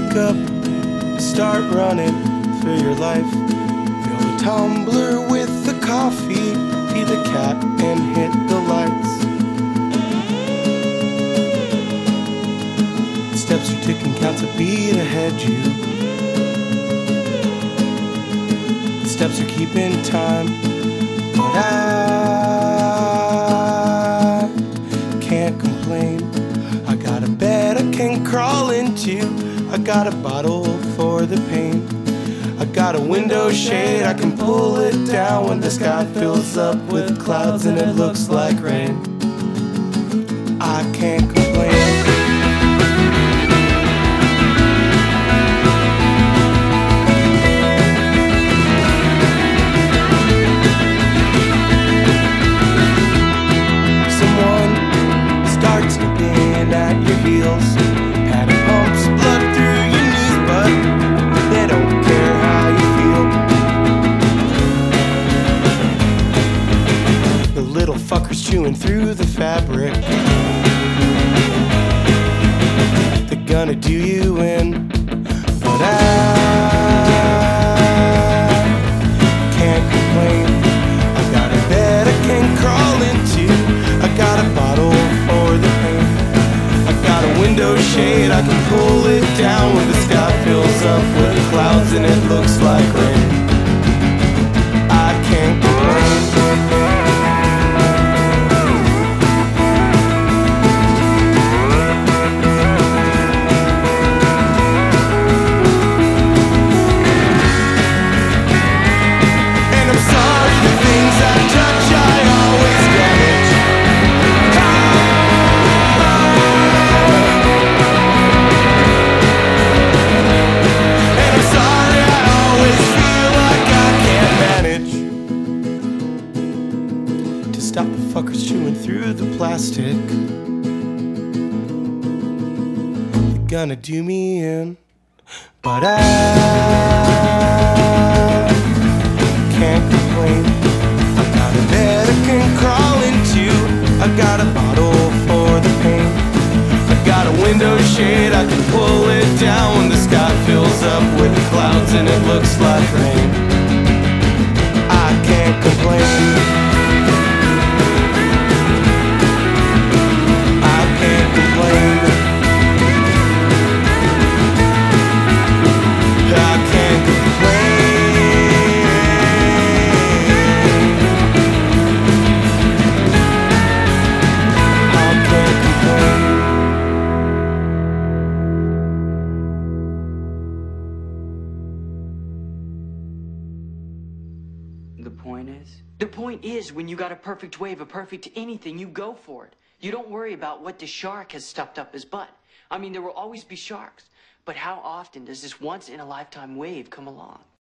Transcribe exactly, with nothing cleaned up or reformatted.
wake up, start running for your life. Fill the tumbler with the coffee, feed the cat and hit the lights. The steps are ticking, counts a beat ahead you. The steps are keeping time, but I can't complain. I got a bed I can crawl into, I got a bottle for the pain. I got a window shade, I can pull it down when the sky fills up with clouds and it looks like rain. I can't complain. Someone starts nipping at your heels, and it pumps blood through your knees, but they don't care how you feel. The little fuckers chewing through the fabric, they're gonna do you in, but I can't complain. I got a bed I can crawl into, I got a bottle for the pain. I got a window shade, I can pull it down when the sky fills up with clouds and it looks like rain. I can't complain. And I'm sorry the things I touch I always damage. And I'm sorry I always feel like I can't manage to stop the fuckers chewing through the plastic. They're gonna do me in, but I can't complain. I got a bed I can crawl into, I got a bottle for the pain. I got a window shade, I can pull it down when the sky fills up with clouds and it looks like rain. I can't complain. I can't complain. I can't complain. I can't complain. The point is? The point is, when you got a perfect wave, a perfect anything, you go for it. You don't worry about what the shark has stuffed up his butt. I mean, there will always be sharks. But how often does this once-in-a-lifetime wave come along?